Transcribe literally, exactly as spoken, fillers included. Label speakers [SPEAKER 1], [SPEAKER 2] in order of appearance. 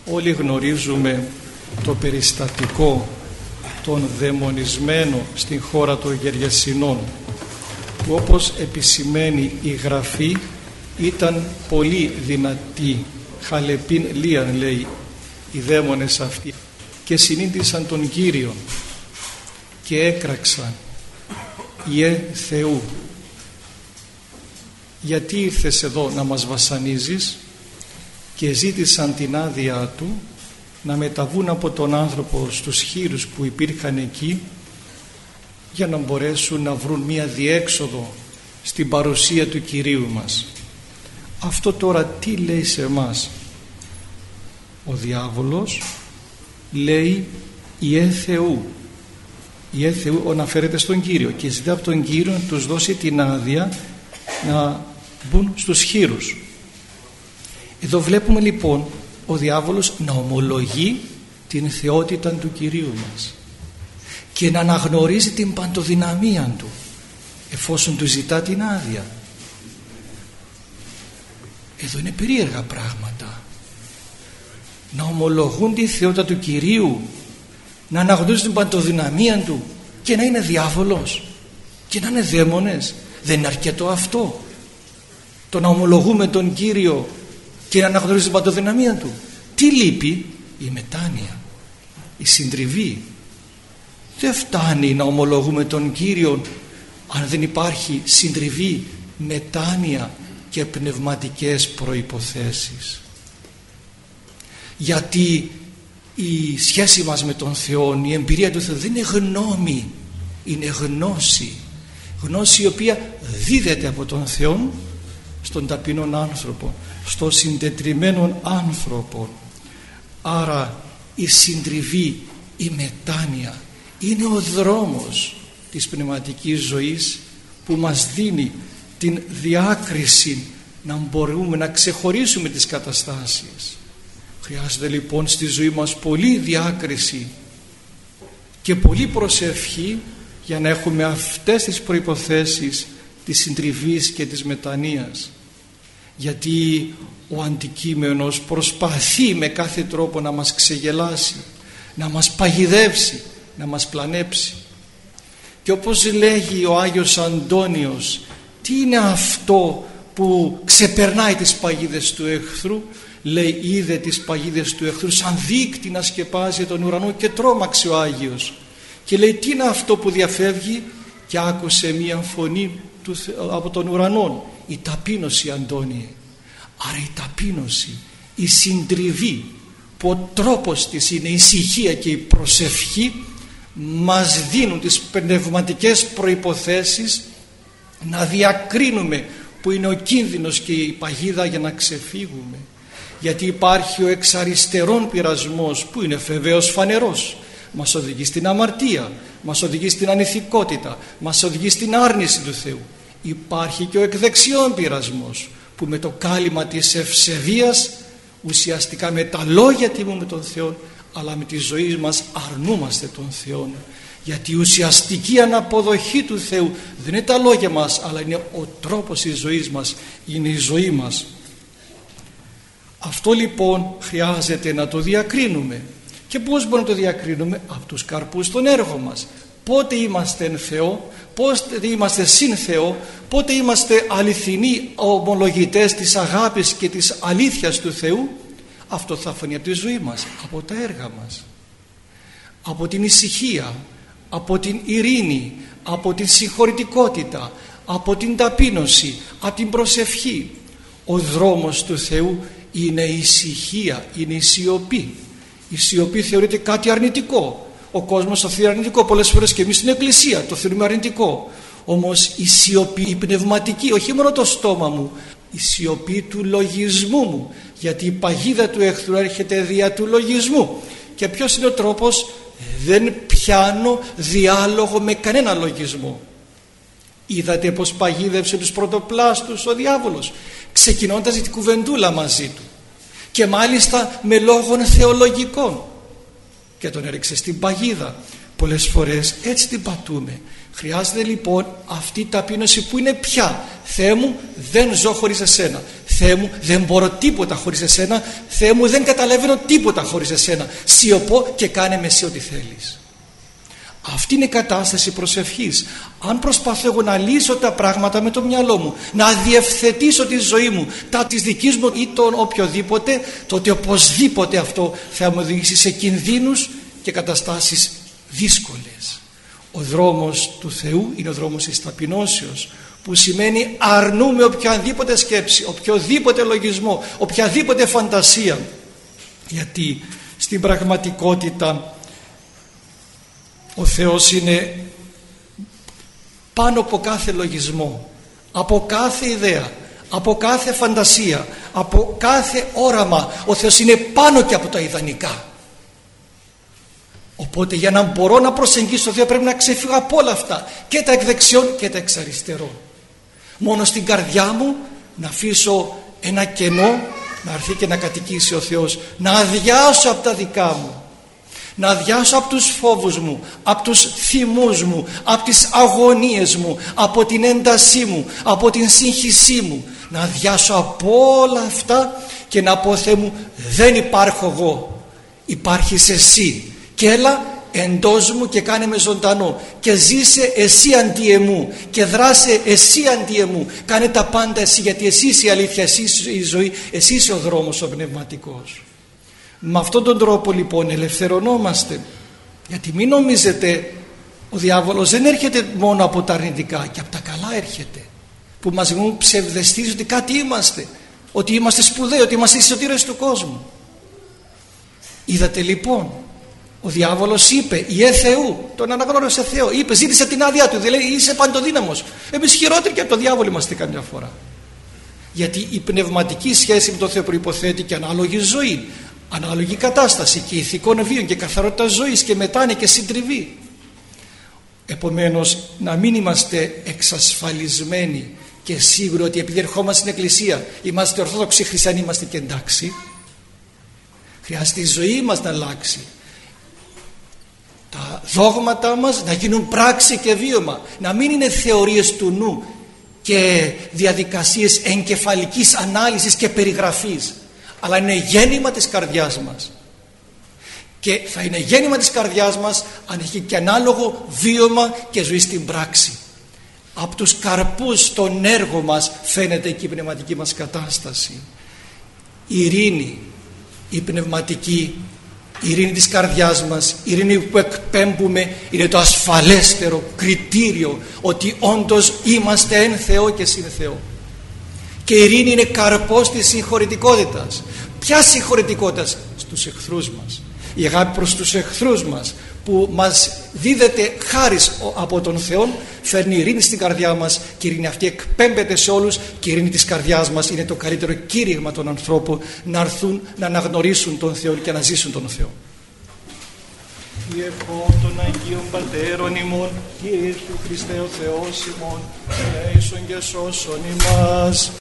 [SPEAKER 1] Όλοι γνωρίζουμε το περιστατικό των δαιμονισμένων στην χώρα των Γεργεσινών, που όπως επισημαίνει η Γραφή ήταν πολύ δυνατοί, χαλεπίν λίαν λέει οι δαίμονες αυτοί, και συνήντησαν τον Κύριο και έκραξαν: «Ιε Θεού, γιατί ήρθες εδώ να μας βασανίζεις?» Και ζήτησαν την άδειά του να μεταβούν από τον άνθρωπο στους χήρους που υπήρχαν εκεί, για να μπορέσουν να βρουν μία διέξοδο στην παρουσία του Κυρίου μας. Αυτό τώρα τι λέει σε εμάς? Ο διάβολος λέει «Ιε Θεού». «Ιε Θεού» αναφέρεται στον Κύριο και ζητά από τον Κύριο να τους δώσει την άδεια να μπουν στους χήρους. Εδώ βλέπουμε λοιπόν ο διάβολος να ομολογεί την θεότητα του Κυρίου μας και να αναγνωρίζει την παντοδυναμία του, εφόσον του ζητά την άδεια. Εδώ είναι περίεργα πράγματα. Να ομολογούν τη θεότητα του Κυρίου, να αναγνωρίζουν την παντοδυναμία του και να είναι διάβολος και να είναι δαίμονες. Δεν είναι αρκετό αυτό? Το να ομολογούμε τον Κύριο και να αναγνωρίζουμε την παντοδυναμία του? Τι λείπει? Η μετάνοια, η συντριβή. Δεν φτάνει να ομολογούμε τον Κύριο αν δεν υπάρχει συντριβή, μετάνοια και πνευματικές προϋποθέσεις. Γιατί η σχέση μας με τον Θεό, η εμπειρία του Θεού δεν είναι γνώμη, είναι γνώση. Γνώση η οποία δίδεται από τον Θεό στον ταπεινόν άνθρωπο, στο συντετριμένον άνθρωπο. Άρα η συντριβή, η μετάνοια είναι ο δρόμος της πνευματικής ζωής που μας δίνει την διάκριση να μπορούμε να ξεχωρίσουμε τις καταστάσεις. Χρειάζεται λοιπόν στη ζωή μας πολλή διάκριση και πολλή προσευχή για να έχουμε αυτές τις προϋποθέσεις της συντριβής και της μετανοίας. Γιατί ο αντικείμενος προσπαθεί με κάθε τρόπο να μας ξεγελάσει, να μας παγιδεύσει, να μας πλανέψει. Και όπως λέγει ο Άγιος Αντώνιος, τι είναι αυτό που ξεπερνάει τις παγίδες του εχθρού? Λέει, είδε τις παγίδες του εχθρού σαν δείκτη να σκεπάζει τον ουρανό και τρόμαξε ο Άγιος. Και λέει, τι είναι αυτό που διαφεύγει? Και άκουσε μία φωνή του, από τον ουρανό. Η ταπείνωση, Αντώνιε. Άρα η ταπείνωση, η συντριβή, που ο τρόπος της είναι η ησυχία και η προσευχή, μας δίνουν τις πνευματικές προϋποθέσεις να διακρίνουμε που είναι ο κίνδυνος και η παγίδα για να ξεφύγουμε. Γιατί υπάρχει ο εξ αριστερών πειρασμός που είναι βεβαίως φανερός, μας οδηγεί στην αμαρτία, μας οδηγεί στην ανηθικότητα, μας οδηγεί στην άρνηση του Θεού. Υπάρχει και ο εκ δεξιών πειρασμός που με το κάλυμα της ευσεβίας, ουσιαστικά με τα λόγια τιμούμε τον Θεό, αλλά με τη ζωή μας αρνούμαστε τον Θεό. Γιατί η ουσιαστική αναποδοχή του Θεού δεν είναι τα λόγια μας, αλλά είναι ο τρόπος της ζωής μας, είναι η ζωή μας. Αυτό λοιπόν χρειάζεται να το διακρίνουμε. Και πώς μπορούμε να το διακρίνουμε? Από τους καρπούς των έργων μας. Πότε είμαστε εν Θεό, πότε είμαστε συν Θεό, πότε είμαστε αληθινοί ομολογητές της αγάπης και της αλήθειας του Θεού. Αυτό θα φανεί από τη ζωή μας, από τα έργα μας, από την ησυχία, από την ειρήνη, από την συγχωρητικότητα, από την ταπείνωση, από την προσευχή. Ο δρόμος του Θεού είναι η ησυχία, είναι η σιωπή. Η σιωπή θεωρείται κάτι αρνητικό. Ο κόσμος το θεωρεί αρνητικό πολλές φορές, και εμείς στην Εκκλησία το θεωρούμε αρνητικό. Όμως η σιωπή, η πνευματική, όχι μόνο το στόμα μου, η σιωπή του λογισμού μου, γιατί η παγίδα του εχθρού έρχεται δια του λογισμού. Και ποιος είναι ο τρόπος? Δεν πιάνω διάλογο με κανένα λογισμό. Είδατε πως παγίδευσε τους πρωτοπλάστους ο διάβολος, ξεκινώντας την κουβεντούλα μαζί του, και μάλιστα με λόγων θεολογικών, και τον έριξε στην παγίδα. πολλές φορές έτσι την πατούμε. Χρειάζεται λοιπόν αυτή η ταπείνωση που είναι πια: Θεέ μου, δεν ζω χωρίς εσένα. Θεέ μου, δεν μπορώ τίποτα χωρίς εσένα. Θεέ μου, δεν καταλαβαίνω τίποτα χωρίς εσένα. Σιωπώ και κάνε με εσύ ό,τι θέλεις. Αυτή είναι η κατάσταση προσευχής. Αν προσπαθώ εγώ να λύσω τα πράγματα με το μυαλό μου, να διευθετήσω τη ζωή μου, τα της δικής μου ή τον οποιοδήποτε, τότε οπωσδήποτε αυτό θα μου οδηγήσει σε κινδύνους και καταστάσεις δύσκολες. Ο δρόμος του Θεού είναι ο δρόμος της ταπεινώσεως, που σημαίνει αρνούμε οποιαδήποτε σκέψη, οποιοδήποτε λογισμό, οποιαδήποτε φαντασία. Γιατί στην πραγματικότητα ο Θεός είναι πάνω από κάθε λογισμό, από κάθε ιδέα, από κάθε φαντασία, από κάθε όραμα. Ο Θεός είναι πάνω και από τα ιδανικά. Οπότε για να μπορώ να προσεγγίσω το Θεό πρέπει να ξεφύγω από όλα αυτά, και τα εκ δεξιών και τα εξ αριστερών. Μόνο στην καρδιά μου να αφήσω ένα κενό, να έρθει και να κατοικήσει ο Θεός, να αδειάσω από τα δικά μου, να αδειάσω από τους φόβους μου, από τους θυμούς μου, από τις αγωνίες μου, από την έντασή μου, από την σύγχυσή μου, να αδειάσω από όλα αυτά και να πω: Θεέ μου, δεν υπάρχω εγώ, υπάρχεις εσύ, και έλα εντός μου και κάνε με ζωντανό, και ζήσε εσύ αντί εμού, και δράσε εσύ αντί εμού, κάνε τα πάντα εσύ, γιατί εσύ είσαι η αλήθεια, εσύ είσαι η ζωή, εσύ είσαι ο δρόμος ο πνευματικός. Με αυτόν τον τρόπο λοιπόν ελευθερωνόμαστε. Γιατί μην νομίζετε, ο διάβολος δεν έρχεται μόνο από τα αρνητικά, και από τα καλά έρχεται, που μας μου ψευδεστίζει ότι κάτι είμαστε, ότι είμαστε σπουδαίοι, ότι είμαστε οι σωτήρες του κόσμου. Είδατε λοιπόν, ο διάβολος είπε: Ιε Θεού, τον αναγνώρισε Θεό, είπε, ζήτησε την άδειά του, δηλαδή είσαι παντοδύναμος. Εμείς χειρότεροι και από τον διάβολο είμαστε καμιά φορά. Γιατί η πνευματική σχέση με τον Θεό προϋποθέτει και ανάλογη ζωή, ανάλογη κατάσταση και ηθικών βίων και καθαρότητα ζωής και μετάνοια και συντριβή. Επομένως, να μην είμαστε εξασφαλισμένοι και σίγουροι ότι επειδή ερχόμαστε στην εκκλησία είμαστε ορθόδοξοι χριστιανοί, είμαστε και εντάξει. Χρειάζεται η ζωή μας να αλλάξει, τα δόγματα μας να γίνουν πράξη και βίωμα, να μην είναι θεωρίες του νου και διαδικασίες εγκεφαλικής ανάλυσης και περιγραφής, αλλά είναι γέννημα της καρδιάς μας. Και θα είναι γέννημα της καρδιάς μας αν έχει και ανάλογο βίωμα και ζωή στην πράξη. Από τους καρπούς των έργων μας φαίνεται και η πνευματική μας κατάσταση. Η ειρήνη, η πνευματική, η ειρήνη της καρδιάς μας, η ειρήνη που εκπέμπουμε, είναι το ασφαλέστερο κριτήριο ότι όντως είμαστε εν Θεό και συν Θεό. Και η ειρήνη είναι καρπός της συγχωρητικότητας. Ποια συγχωρητικότητας? Στους εχθρούς μας. Η αγάπη προς τους εχθρούς μας που μας δίδεται χάρις από τον Θεό φέρνει ειρήνη στην καρδιά μας, και η ειρήνη αυτή εκπέμπεται σε όλους, και η ειρήνη της καρδιάς μας είναι το καλύτερο κήρυγμα των ανθρώπων να έρθουν να αναγνωρίσουν τον Θεό και να ζήσουν τον Θεό. Διευχών των Αγίων Πατέρων ημών, Κύριε Ιησού Χριστέ ο Θεός ημών, ελέησον και σώσον ημάς.